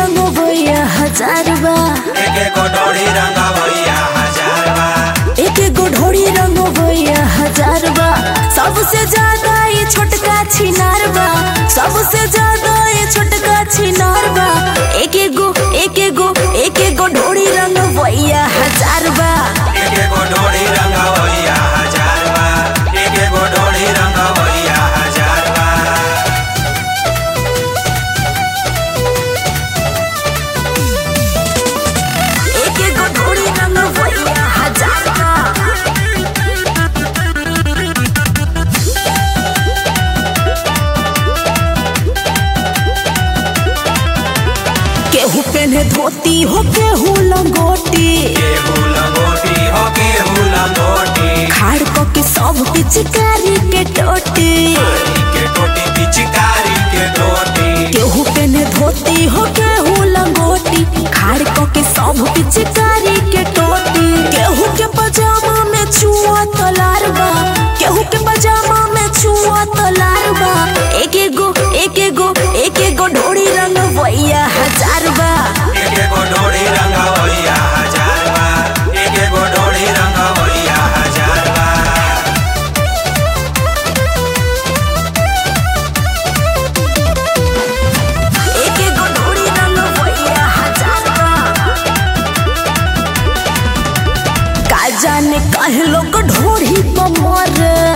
रंग भैया हजार बा, एक ढोड़ी रंग भैया हजार बा, एक ढोड़ी रंग भैया हजार बा। सबसे ज्यादा ये छोटका छिनार बा, सबसे ज्यादा ये छोटका छिनार बा। एक गो ढोड़ी रंग भैया हजार बा, एक ढोड़ी रंग भैया हजार बा, एक ढोड़ी रंग भैया हजार बा। एक ढोड़ी रंग भैया हजार बा। केहू पहने धोती हो केहू लंगोटी, केहू लंगोटी हो केहू लंगोटी, खाड़ को के सब पिचकारी के टोटी। के टोटी पिचकारी के टोटी, केहू पहने धोती हो केहू लंगोटी, खाड़ को के सब पिचकारी के टोटी। केहू के पजामा में छुआ तलार बा, केहू के पजामा में छुआ तलार बा। एक गो ढोड़ी रंग भैया हजार बा, एक ढोड़ी रंग भैया हजार बा, एक ढोड़ी रंग भैया हजार बा। एक गो ढोड़ी रंग भैया हजार बा। का जाने काहे लोग ढोड़ी पर मरे,